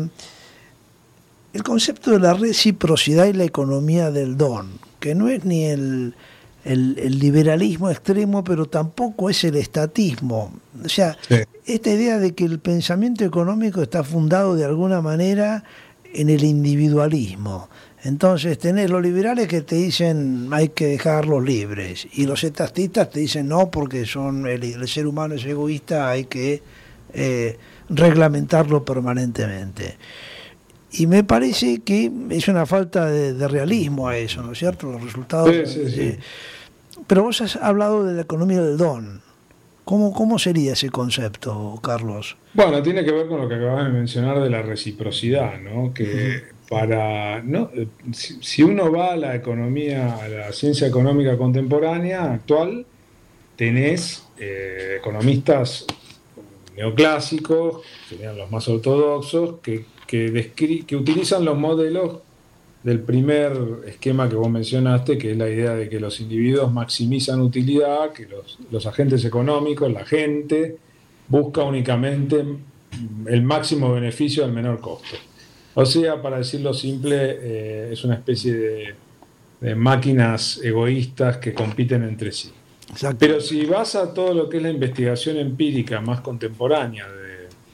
el concepto de la reciprocidad y la economía del don, que no es ni el... El, el liberalismo extremo, pero tampoco es el estatismo. O sea, sí. Esta idea de que el pensamiento económico está fundado de alguna manera en el individualismo. Entonces tenés los liberales que te dicen hay que dejarlos libres, y los estatistas te dicen no, porque son el, el ser humano es egoísta, hay que eh, reglamentarlo permanentemente. Y me parece que es una falta de, de realismo a eso, ¿no es cierto? Los resultados... Sí, sí, sí. Eh, pero vos has hablado de la economía del don. ¿Cómo, ¿Cómo sería ese concepto, Carlos? Bueno, tiene que ver con lo que acabas de mencionar de la reciprocidad, ¿no? Que para... ¿no? Si, si uno va a la economía, a la ciencia económica contemporánea, actual, tenés eh, economistas neoclásicos, serían los más ortodoxos, que Que, descri- que utilizan los modelos del primer esquema que vos mencionaste, que es la idea de que los individuos maximizan utilidad, que los, los agentes económicos, la gente, busca únicamente el máximo beneficio al menor costo. O sea, para decirlo simple, eh, es una especie de, de máquinas egoístas que compiten entre sí. Exacto. Pero si vas a todo lo que es la investigación empírica más contemporánea de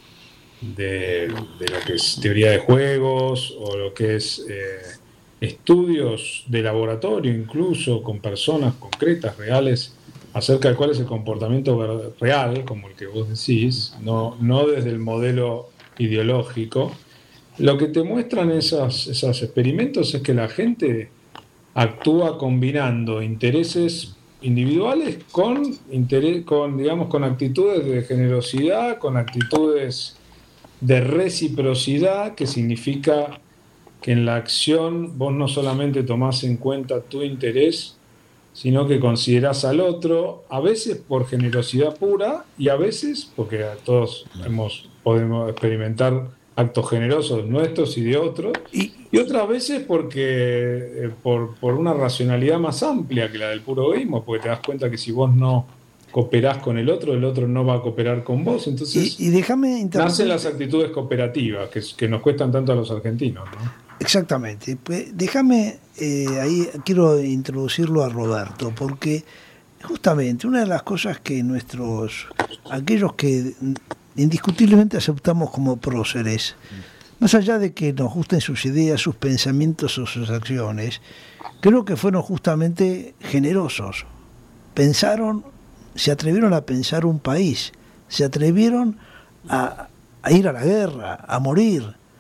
De, de lo que es teoría de juegos o lo que es eh, estudios de laboratorio, incluso con personas concretas, reales, acerca de cuál es el comportamiento real, como el que vos decís, no, no desde el modelo ideológico. Lo que te muestran esos, esos experimentos es que la gente actúa combinando intereses individuales con, interés, con, digamos, con actitudes de generosidad, con actitudes de reciprocidad, que significa que en la acción vos no solamente tomás en cuenta tu interés, sino que considerás al otro, a veces por generosidad pura y a veces, porque todos hemos, podemos experimentar actos generosos nuestros y de otros, y, y otras veces porque eh, por, por una racionalidad más amplia que la del puro egoísmo, porque te das cuenta que si vos no cooperás con el otro, el otro no va a cooperar con vos, entonces y, y déjame nacen las actitudes cooperativas que, que nos cuestan tanto a los argentinos, ¿no? Exactamente. Pues déjame, eh, ahí quiero introducirlo a Roberto, porque justamente una de las cosas que nuestros, aquellos que indiscutiblemente aceptamos como próceres, más allá de que nos gusten sus ideas, sus pensamientos o sus acciones, creo que fueron justamente generosos. Pensaron, se atrevieron a pensar un país, se atrevieron a, a ir a la guerra, a morir,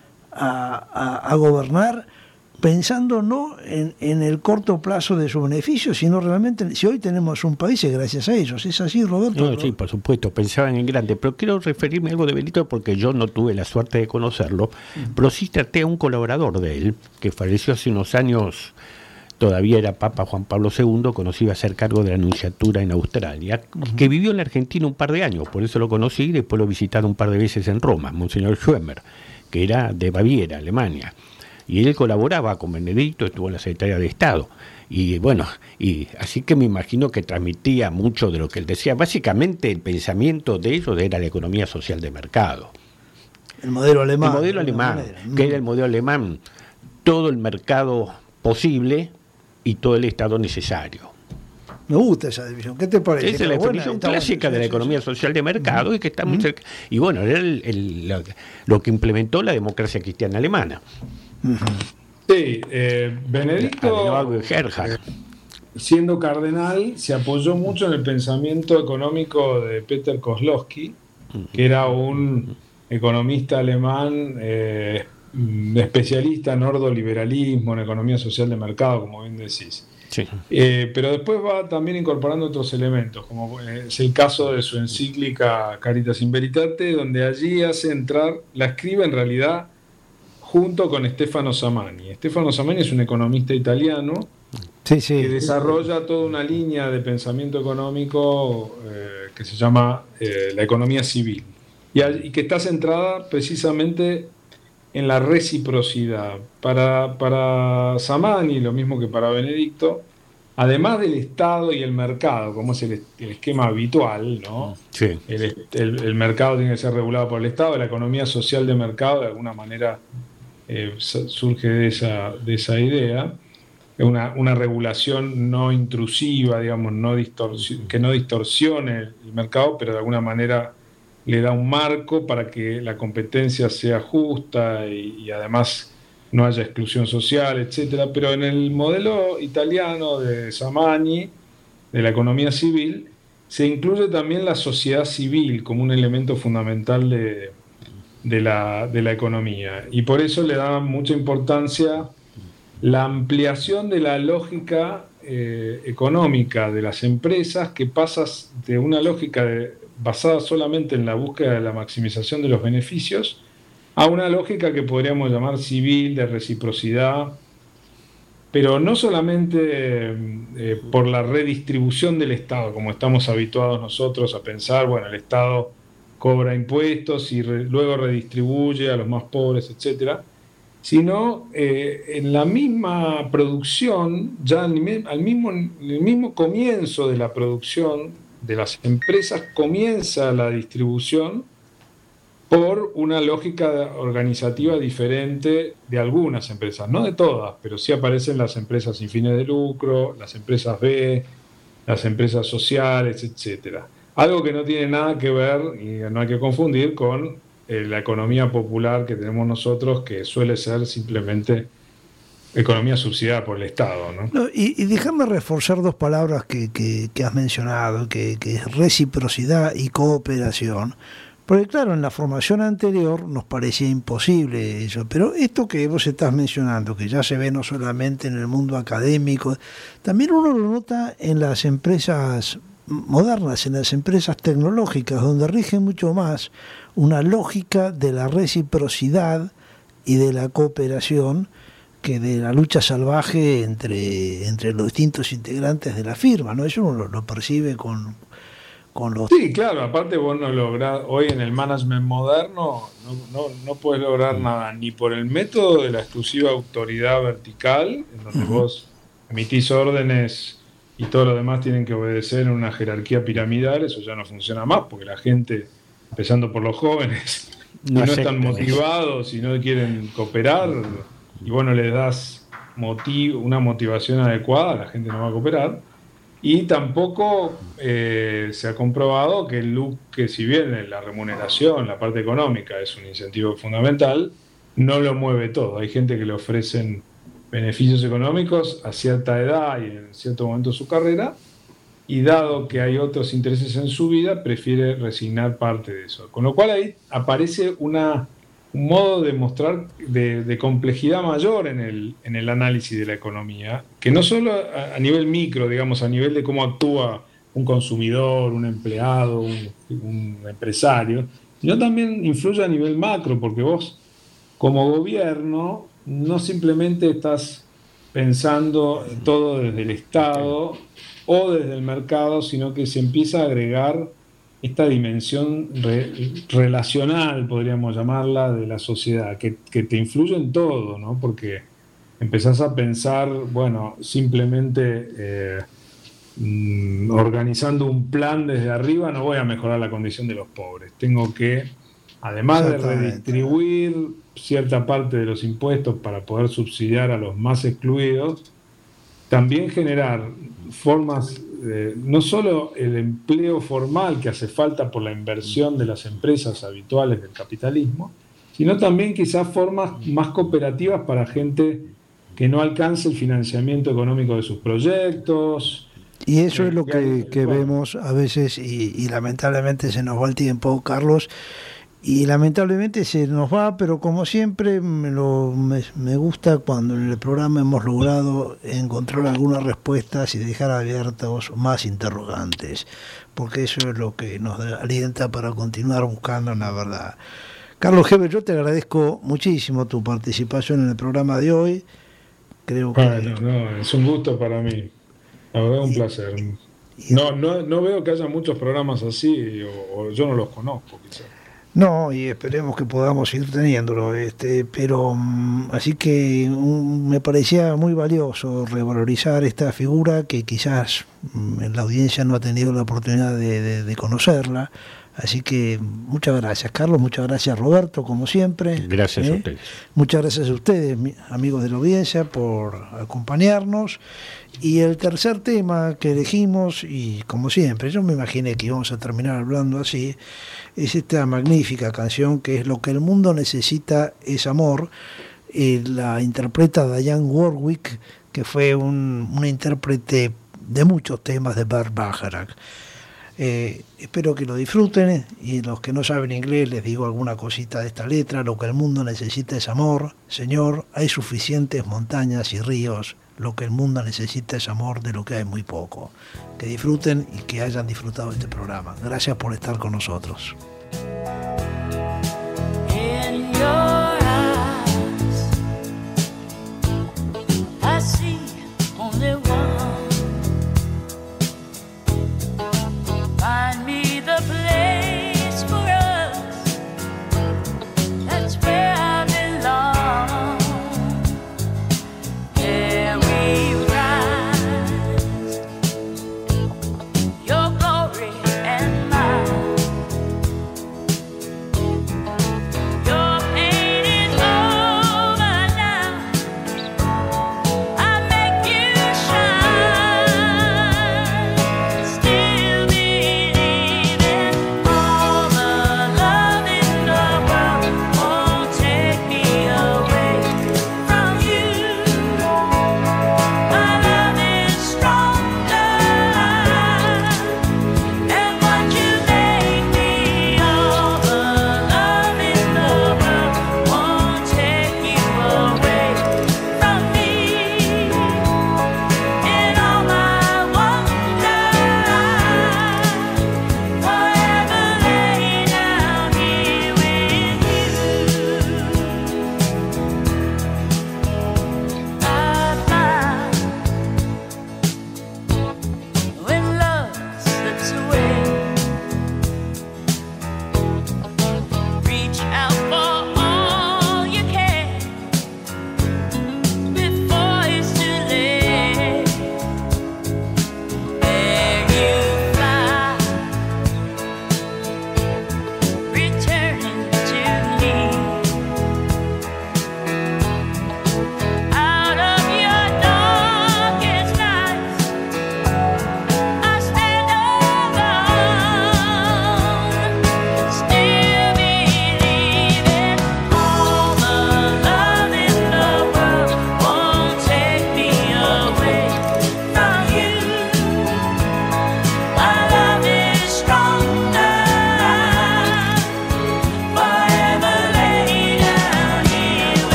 A, a, a gobernar pensando no en, en el corto plazo de su beneficio, sino realmente, si hoy tenemos un país es gracias a ellos. ¿Es así, Roberto? No, sí, por supuesto, pensaban en grande, pero quiero referirme a algo de Benito porque yo no tuve la suerte de conocerlo, uh-huh. pero sí traté a un colaborador de él, que falleció hace unos años, todavía era Papa Juan Pablo segundo, cuando se iba a hacer cargo de la nunciatura en Australia, uh-huh. que vivió en la Argentina un par de años, por eso lo conocí y después lo visitaron un par de veces en Roma, Monseñor Schwemmer, que era de Baviera, Alemania, y él colaboraba con Benedicto, estuvo en la Secretaría de Estado, y bueno, y así que me imagino que transmitía mucho de lo que él decía. Básicamente el pensamiento de ellos era la economía social de mercado. El modelo alemán. El modelo alemán, que era el modelo alemán, todo el mercado posible y todo el Estado necesario. Me gusta esa división. ¿Qué te parece? Esa es la definición clásica de la economía social de mercado, uh-huh. y que está muy cerca. Y bueno, era el, el, lo, lo que implementó la democracia cristiana alemana. Uh-huh. Sí, eh, Benedicto, eh, siendo cardenal, se apoyó mucho en el pensamiento económico de Peter Kozlowski, uh-huh. que era un economista alemán eh, especialista en ordoliberalismo, en economía social de mercado, como bien decís. Sí. Eh, pero después va también incorporando otros elementos, como es el caso de su encíclica Caritas in Veritate, donde allí hace entrar, la escribe en realidad junto con Stefano Samani. Stefano Samani es un economista italiano sí, sí. que desarrolla toda una línea de pensamiento económico eh, que se llama eh, la economía civil, y, y que está centrada precisamente en la reciprocidad. Para, para Samani, lo mismo que para Benedicto, además del Estado y el mercado, como es el, el esquema habitual, ¿no? Sí. El, el, el mercado tiene que ser regulado por el Estado, la economía social de mercado de alguna manera eh, surge de esa, de esa idea, una, una regulación no intrusiva, digamos, no distorsi- que no distorsione el, el mercado, pero de alguna manera le da un marco para que la competencia sea justa y, y además no haya exclusión social, etcétera. Pero en el modelo italiano de Samani, de la economía civil, se incluye también la sociedad civil como un elemento fundamental de, de, la, de la economía. Y por eso le da mucha importancia la ampliación de la lógica eh, económica de las empresas, que pasa de una lógica de basada solamente en la búsqueda de la maximización de los beneficios, a una lógica que podríamos llamar civil, de reciprocidad, pero no solamente eh, por la redistribución del Estado, como estamos habituados nosotros a pensar, bueno, el Estado cobra impuestos y re, luego redistribuye a los más pobres, etcétera, sino eh, en la misma producción, ya al mismo, en el mismo comienzo de la producción de las empresas, comienza la distribución por una lógica organizativa diferente de algunas empresas, no de todas, pero sí aparecen las empresas sin fines de lucro, las empresas B, las empresas sociales, etcétera. Algo que no tiene nada que ver, y no hay que confundir, con eh, la economía popular que tenemos nosotros, que suele ser simplemente economía subsidiada por el Estado, ¿no? No, y, y déjame reforzar dos palabras que, que, que has mencionado, que, que es reciprocidad y cooperación. Porque claro, en la formación anterior nos parecía imposible eso, pero esto que vos estás mencionando, que ya se ve no solamente en el mundo académico, también uno lo nota en las empresas modernas, en las empresas tecnológicas, donde rige mucho más una lógica de la reciprocidad y de la cooperación, que de la lucha salvaje entre, entre los distintos integrantes de la firma, ¿no? Eso uno lo, lo percibe con, con los... Sí, claro, aparte vos no lográs, hoy en el management moderno, no, no, no puedes lograr nada, ni por el método de la exclusiva autoridad vertical, en donde uh-huh. vos emitís órdenes y todo lo demás tienen que obedecer en una jerarquía piramidal, eso ya no funciona más, porque la gente, empezando por los jóvenes, no, no están motivados y no quieren cooperar, y bueno, les das motiv- una motivación adecuada, la gente no va a cooperar. Y tampoco eh, se ha comprobado que, el, que si bien la remuneración, la parte económica es un incentivo fundamental, no lo mueve todo. Hay gente que le ofrecen beneficios económicos a cierta edad y en cierto momento de su carrera, y dado que hay otros intereses en su vida, prefiere resignar parte de eso. Con lo cual ahí aparece una, un modo de mostrar de, de complejidad mayor en el, en el análisis de la economía, que no solo a, a nivel micro, digamos, a nivel de cómo actúa un consumidor, un empleado, un, un empresario, sino también influye a nivel macro, porque vos, como gobierno, no simplemente estás pensando todo desde el Estado o desde el mercado, sino que se empieza a agregar esta dimensión re, relacional, podríamos llamarla, de la sociedad, que, que te influye en todo, ¿no? Porque empezás a pensar, bueno, simplemente eh, mm, organizando un plan desde arriba no voy a mejorar la condición de los pobres. Tengo que, además de redistribuir cierta parte de los impuestos para poder subsidiar a los más excluidos, también generar formas, eh, no solo el empleo formal que hace falta por la inversión de las empresas habituales del capitalismo, sino también quizás formas más cooperativas para gente que no alcance el financiamiento económico de sus proyectos. Y eso eh, es lo que, que vemos a veces, y, y lamentablemente se nos va el tiempo, Carlos, y lamentablemente se nos va, pero como siempre me, lo, me, me gusta cuando en el programa hemos logrado encontrar algunas respuestas y dejar abiertos más interrogantes, porque eso es lo que nos alienta para continuar buscando la verdad. Carlos Hebel, yo te agradezco muchísimo tu participación en el programa de hoy. Creo que... Bueno, no, es un gusto para mí, la verdad un y, placer. Y... No, no, no veo que haya muchos programas así, o, o yo no los conozco quizás. No, y esperemos que podamos seguir teniéndolo, este, pero así que um, me parecía muy valioso revalorizar esta figura que quizás um, la audiencia no ha tenido la oportunidad de, de, de conocerla. Así que muchas gracias, Carlos, muchas gracias, Roberto, como siempre. Gracias ¿eh? a ustedes. Muchas gracias a ustedes, amigos de la audiencia, por acompañarnos. Y el tercer tema que elegimos, y como siempre, yo me imaginé que íbamos a terminar hablando así, es esta magnífica canción que es Lo que el mundo necesita es amor. Eh, la interpreta Dionne Warwick, que fue un, una intérprete de muchos temas de Burt Bacharach. Eh, espero que lo disfruten, y los que no saben inglés les digo alguna cosita de esta letra. Lo que el mundo necesita es amor, Señor, hay suficientes montañas y ríos. Lo que el mundo necesita es amor, de lo que hay muy poco. Que disfruten y que hayan disfrutado de este programa. Gracias por estar con nosotros.